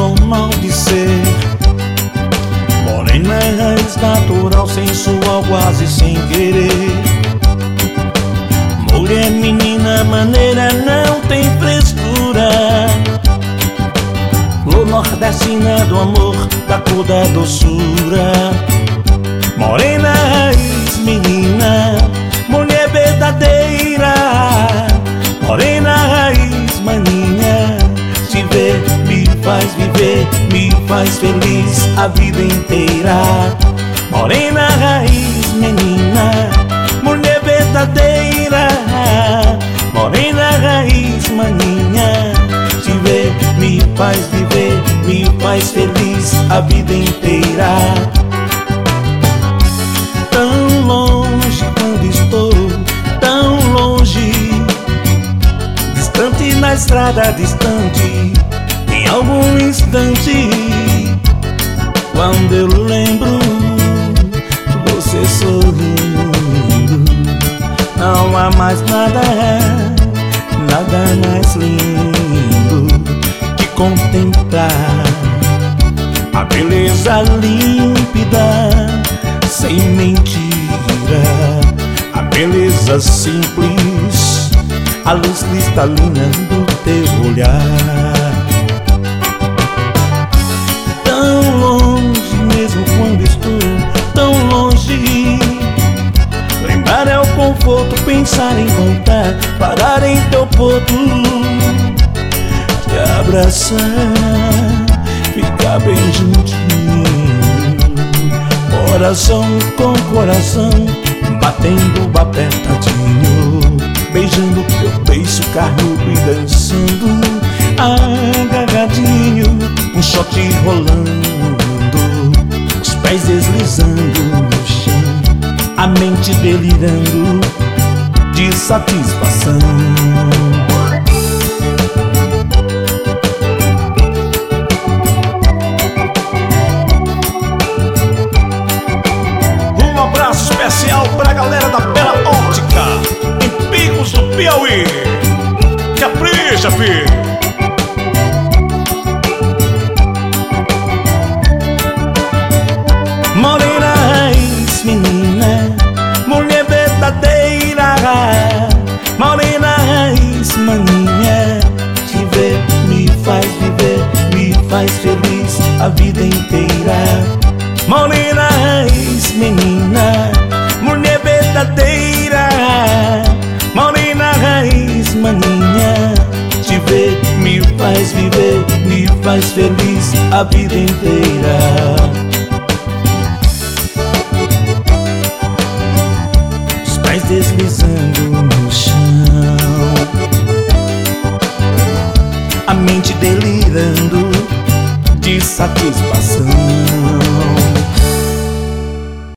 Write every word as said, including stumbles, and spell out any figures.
normal de ser. Morena é raiz natural, sensual, quase sem querer. Mulher, menina, maneira, não tem frescura. Flor nordestina do amor, da cor da doçura. Morena, raiz, menina, mulher verdadeira. Morena, raiz, maninha, te ver me faz viver, me faz feliz a vida inteira. Morena, raiz, menina, mulher verdadeira. Morena, raiz, maninha, te ver me faz viver, me faz feliz a vida inteira. Tão longe quando estou, tão longe, distante na estrada, distante, em algum instante, quando eu lembro você sorrindo, não há mais nada, nada mais lindo que contemplar a beleza límpida, sem mentira, a beleza simples, a luz cristalina do teu olhar. Tão longe mesmo quando estou tão longe, lembrar é o conforto, pensar em voltar, parar em teu porto, te abraçar, ficar bem juntinho, coração com coração, batendo apertadinho, beijando teu beiço carnudo e dançando agarradinho, um shot rolando, os pés deslizando no chão, a mente delirando de satisfação. Um abraço especial pra galera da Bela Ótica, em Picos do Piauí. Capricha, filho! Morena, raiz, menina, mulher verdadeira. Morena, raiz, maninha, te ver me faz viver, me faz feliz a vida inteira. Morena, raiz, menina, mulher verdadeira. Morena, raiz, maninha, te ver me faz viver, me faz feliz a vida inteira. Deslizando no chão, a mente delirando de satisfação.